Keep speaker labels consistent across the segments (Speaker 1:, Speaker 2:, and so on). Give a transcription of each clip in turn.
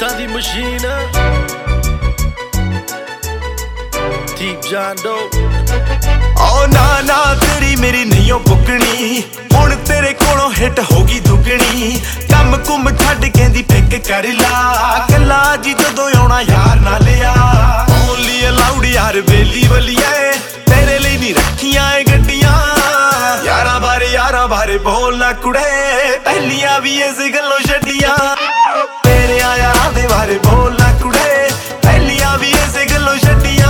Speaker 1: ਹਿੱਟਾਂ ਦੀ machine ਦੀਪ ਜਾਂਦੋ
Speaker 2: ਓ ਨਾ ਨਾ ਤੇਰੀ ਮੇਰੀ ਨਹੀਂ ਓ ਪੁੱਕਣੀ ਹੁਣ ਤੇਰੇ ਕੋਲੋਂ ਹਿੱਟ ਹੋ ਗਈ ਦੁੱਗਣੀ ਕੰਮ ਕੁੰਮ ਛੱਡ ਕਹਿੰਦੀ ਪਿੱਕ ਕਰ ਲਾ ਕੱਲਾ ਜੀ ਜਦੋਂ ਆਉਣਾ ਯਾਰ ਨਾ ਲਿਆ ਓਨਲੀ ਅਲਾਉਡ ਯਾਰ ਬੇਲੀ ਵਲੀਏ ਤੇਰੇ ਲਈ ਨਹੀਂ ਰੱਖੀਆਂ ਏ ਗੱਡੀਆਂ ਯਾਰਾਂ ਬਾਰੇ ਬੋਲ ਨਾ ਕੁੜੇ ਪਹਿਲੀਆਂ ਵੀ ਇਸ ਗੱਲੋਂ ਛੱਡੀਆਂ ਤੇਰੇ ਯਾਰਾਂ ਦੇ ਬਾਰੇ ਬੋਲ ਨਾ ਕੁੜੇ ਪਹਿਲੀਆਂ ਵੀ ਇਸ ਗੱਲੋਂ ਛੱਡੀਆਂ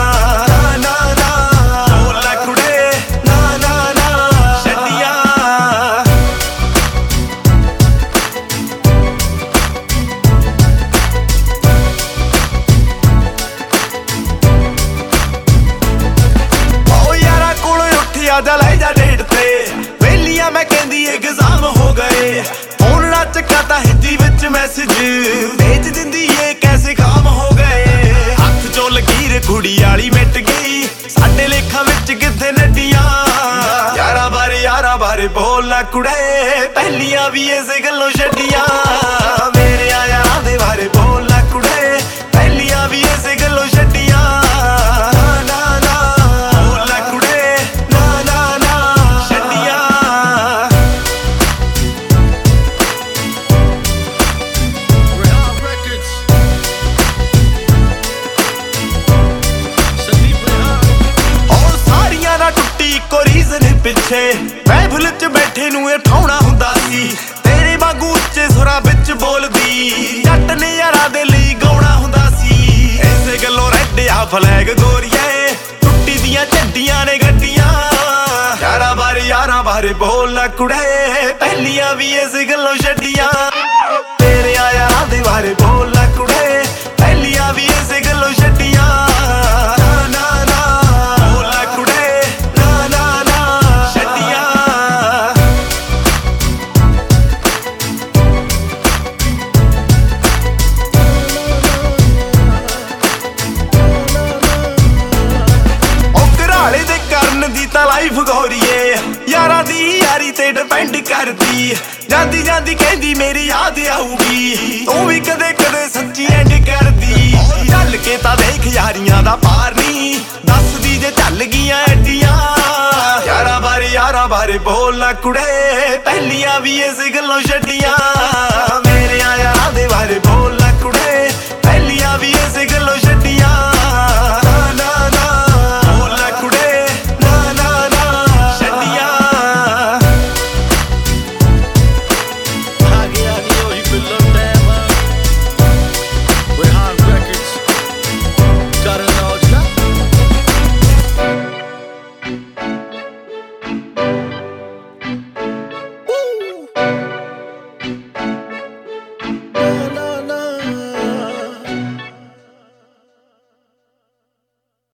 Speaker 2: ਜਾ ਲੈ ਜਾ ਡੇਟ ਤੇ ਵੇਲੀਆਂ ਮੈਂ ਕਹਿੰਦੀ ਐਗਜ਼ਾਮ ਹੋ ਗਏ ਹੁਣ ਨਾ ਚੱਕਾ ਤਾਂ ਹਿੰਦੀ ਵਿੱਚ ਮੈਸੇਜ ਭੇਜ ਦਿੰਦੀ ਏ ਕੈਸੇ ਕੰਮ ਹੋ ਗਏ ਹੱਥ ਚੋਂ ਲਕੀਰ ਕੁੜੀ ਵਾਲੀ ਮਿਟ ਗਈ ਸਾਡੇ ਲੇਖਾਂ ਵਿੱਚ ਕਿੱਥੇ ਨੱਡੀਆਂ ਯਾਰਾਂ ਬਾਰੇ ਬੋਲ ਨਾ ਕੁੜੇ ਪਹਿਲੀਆਂ ਵੀ ਇਸ ਗੱਲੋਂ ਛੱਡੀਆਂ ਮੇਰੇ ਯਾਰਾਂ ਦੇ ਬਾਰੇ ਬੋਲ ਨਾ ਕੁੜੇ ਪਹਿਲੀਆਂ ਵੀ ਇਸ ਗੱਲੋਂ ਛੱਡੀਆਂ ਇੱਕੋ ਰੀਜ਼ਨ ਪਿੱਛੇ ਮਹਿਫਿਲ ਚ ਬੈਠੇ ਨੂੰ ਇਹ ਠਾਉਣਾ ਹੁੰਦਾ ਸੀ ਤੇਰੇ ਵਾਂਗੂ ਉੱਚੇ ਸੁਰਾਂ ਵਿੱਚ ਬੋਲਦੀ ਜੱਟ ਨੇ ਯਾਰਾਂ ਦੇ ਲਈ ਗਾਉਣਾ ਹੁੰਦਾ ਸੀ ਐਸੇ ਗੱਲੋਂ ਰੈੱਡਿਆ ਫਲੈਗ ਗੋਰੀਏ ਟੁੱਟੀ ਦੀਆਂ ਝੰਡੀਆਂ ਨੇ ਗੱਡੀਆਂ ਯਾਰਾਂ ਬਾਰੇ ਬੋਲ ਨਾ ਕੁੜੇ ਪਹਿਲੀਆਂ ਵੀ ਇਸ ਗੱਲੋਂ ਛੱਡੀਆਂ ਤੇਰੇ ਯਾਰਾਂ ਦੇ ਬਾਰੇ ਬੋਲ ਨਾ ਕੁੜੇ ਪਹਿਲੀਆਂ ਵੀ ਇਸ ਗੱਲੋਂ ਛੱਡੀਆਂ ਦੀ ਤਾਂ ਲਾਈਫ ਗੋਰੀਏ ਯਾਰਾਂ ਦੀ ਯਾਰੀ ਤੇ ਡਿਪੈਂਡ ਕਰਦੀ ਜਾਂਦੀ ਕਹਿੰਦੀ ਮੇਰੀ ਯਾਦ ਆਊਗੀ ਤੂੰ ਵੀ ਕਦੇ ਸੱਚੀ ਐਂਡ ਕਰਦੀ ਚੱਲ ਕੇ ਤਾਂ ਦੇਖ ਯਾਰੀਆਂ ਦਾ ਪਾਰ ਨਹੀਂ ਦੱਸਦੀ ਜੇ ਚੱਲ ਗਈਆਂ ਐਡੀਆਂ ਯਾਰਾਂ ਬਾਰੇ ਬੋਲ ਨਾ ਕੁੜੇ ਪਹਿਲੀਆਂ ਵੀ ਇਸ ਗੱਲੋਂ ਛੱਡੀਆਂ